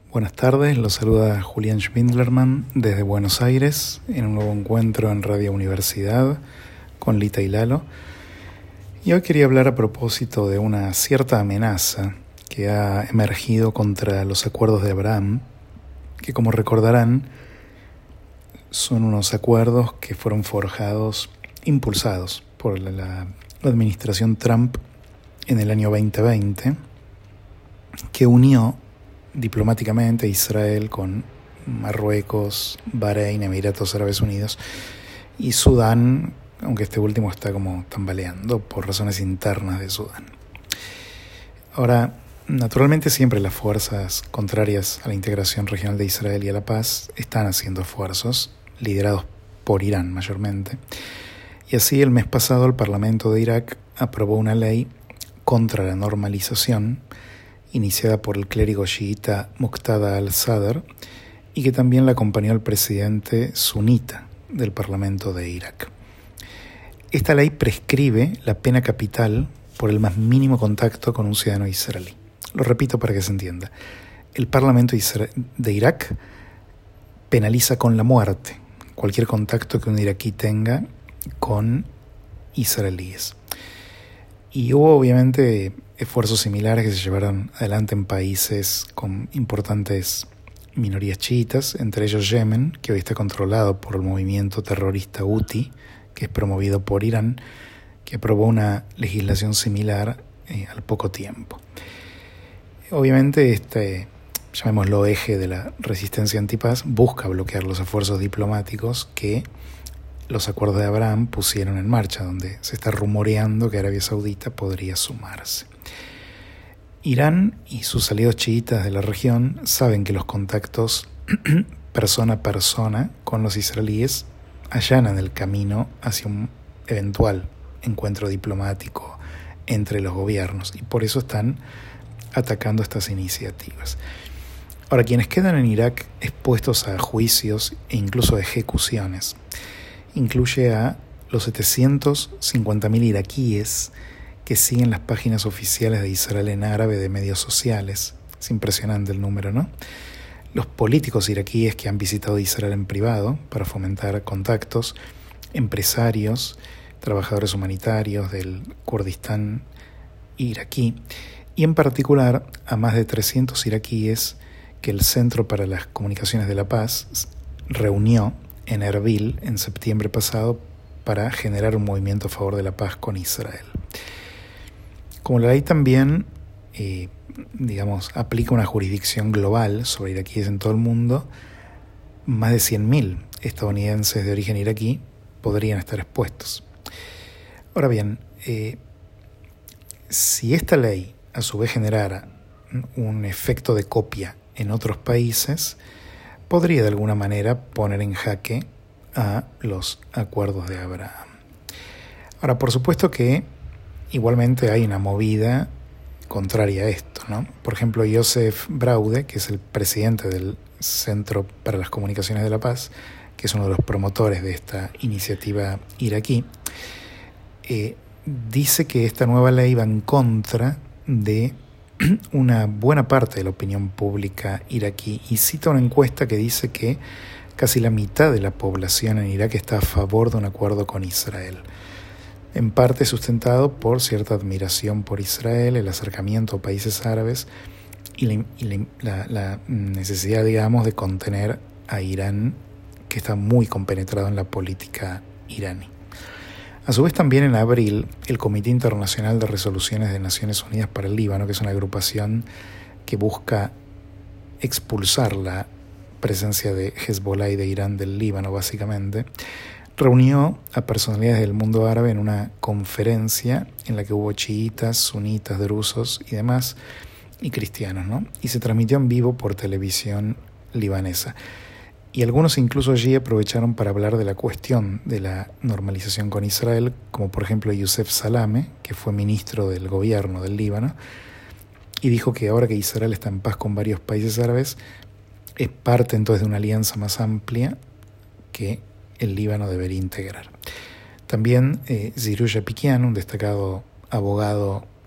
Buenas tardes, los saluda Julián Schwindlerman desde Buenos Aires en un nuevo encuentro en Radio Universidad con Lita y Lalo. Y hoy quería hablar a propósito de una cierta amenaza que ha emergido contra los acuerdos de Abraham, que como recordarán son unos acuerdos que fueron forjados, impulsados por la administración Trump en el año 2020, que unió diplomáticamente a Israel con Marruecos, Bahrein, Emiratos Árabes Unidos y Sudán, aunque este último está como tambaleando por razones internas de Sudán. Ahora, naturalmente siempre las fuerzas contrarias a la integración regional de Israel y a la paz están haciendo esfuerzos, liderados por Irán mayormente. Y así el mes pasado el Parlamento de Irak aprobó una ley contra la normalización iniciada por el clérigo chiita Muqtada al-Sadr y que también la acompañó el presidente sunita del Parlamento de Irak. Esta ley prescribe la pena capital por el más mínimo contacto con un ciudadano israelí. Lo repito para que se entienda. El Parlamento de Irak penaliza con la muerte cualquier contacto que un iraquí tenga con israelíes. Y hubo obviamente esfuerzos similares que se llevaron adelante en países con importantes minorías chiitas, entre ellos Yemen, que hoy está controlado por el movimiento terrorista Houthi, que es promovido por Irán, que aprobó una legislación similar al poco tiempo. Obviamente llamémoslo eje de la resistencia antipaz, busca bloquear los esfuerzos diplomáticos que los acuerdos de Abraham pusieron en marcha, donde se está rumoreando que Arabia Saudita podría sumarse. Irán y sus aliados chiitas de la región saben que los contactos persona a persona con los israelíes allanan el camino hacia un eventual encuentro diplomático entre los gobiernos y por eso están atacando estas iniciativas. Ahora, quienes quedan en Irak expuestos a juicios e incluso a ejecuciones incluye a los 750.000 iraquíes que siguen las páginas oficiales de Israel en árabe de medios sociales. Es impresionante el número, ¿no? Los políticos iraquíes que han visitado Israel en privado para fomentar contactos, empresarios, trabajadores humanitarios del Kurdistán iraquí y en particular a más de 300 iraquíes que el Centro para las Comunicaciones de la Paz reunió en Erbil en septiembre pasado para generar un movimiento a favor de la paz con Israel. Como la ley también, aplica una jurisdicción global sobre iraquíes en todo el mundo, más de 100.000 estadounidenses de origen iraquí podrían estar expuestos. Ahora bien, si esta ley a su vez generara un efecto de copia en otros países, podría de alguna manera poner en jaque a los acuerdos de Abraham. Ahora, por supuesto que igualmente hay una movida contraria a esto, ¿no? Por ejemplo, Yosef Braude, que es el presidente del Centro para las Comunicaciones de la Paz, que es uno de los promotores de esta iniciativa iraquí, dice que esta nueva ley va en contra de una buena parte de la opinión pública iraquí y cita una encuesta que dice que casi la mitad de la población en Irak está a favor de un acuerdo con Israel, en parte sustentado por cierta admiración por Israel, el acercamiento a países árabes y la necesidad, de contener a Irán, que está muy compenetrado en la política iraní. A su vez, también en abril, el Comité Internacional de Resoluciones de Naciones Unidas para el Líbano, que es una agrupación que busca expulsar la presencia de Hezbollah y de Irán del Líbano, básicamente, reunió a personalidades del mundo árabe en una conferencia en la que hubo chiitas, sunitas, drusos y demás, y cristianos, ¿no? Y se transmitió en vivo por televisión libanesa. Y algunos incluso allí aprovecharon para hablar de la cuestión de la normalización con Israel, como por ejemplo Youssef Salame, que fue ministro del gobierno del Líbano, y dijo que ahora que Israel está en paz con varios países árabes, es parte entonces de una alianza más amplia que el Líbano debería integrar. También Ziruja Pikian, un destacado abogado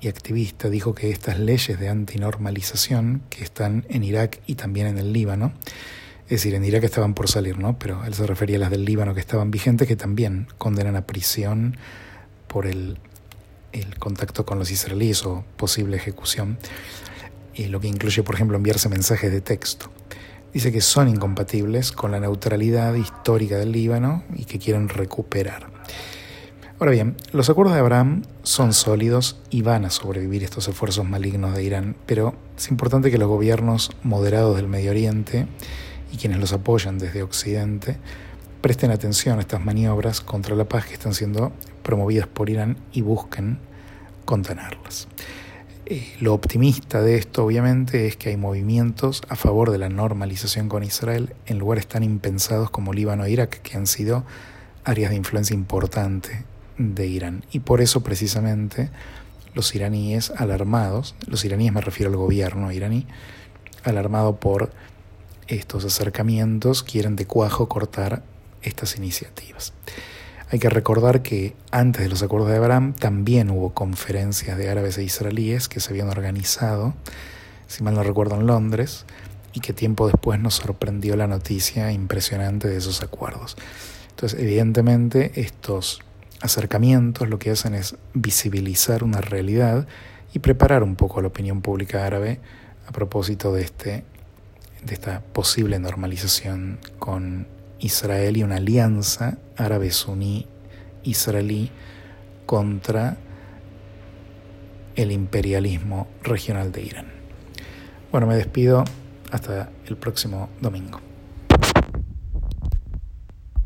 y activista, dijo que estas leyes de antinormalización que están en Irak y también en el Líbano, es decir, en Irak estaban por salir, ¿no? Pero él se refería a las del Líbano que estaban vigentes, que también condenan a prisión por el contacto con los israelíes o posible ejecución, y lo que incluye, por ejemplo, enviarse mensajes de texto. Dice que son incompatibles con la neutralidad histórica del Líbano y que quieren recuperar. Ahora bien, los acuerdos de Abraham son sólidos y van a sobrevivir estos esfuerzos malignos de Irán, pero es importante que los gobiernos moderados del Medio Oriente y quienes los apoyan desde Occidente presten atención a estas maniobras contra la paz que están siendo promovidas por Irán y busquen contenerlas. Lo optimista de esto, obviamente, es que hay movimientos a favor de la normalización con Israel en lugares tan impensados como Líbano e Irak, que han sido áreas de influencia importante de Irán. Y por eso, precisamente, los iraníes alarmados, los iraníes me refiero al gobierno iraní, alarmado por estos acercamientos, quieren de cuajo cortar estas iniciativas. Hay que recordar que antes de los acuerdos de Abraham también hubo conferencias de árabes e israelíes que se habían organizado, si mal no recuerdo, en Londres, y que tiempo después nos sorprendió la noticia impresionante de esos acuerdos. Entonces, evidentemente, estos acercamientos lo que hacen es visibilizar una realidad y preparar un poco a la opinión pública árabe a propósito de esta posible normalización con Israel y una alianza árabe-suní-israelí contra el imperialismo regional de Irán. Bueno, me despido hasta el próximo domingo.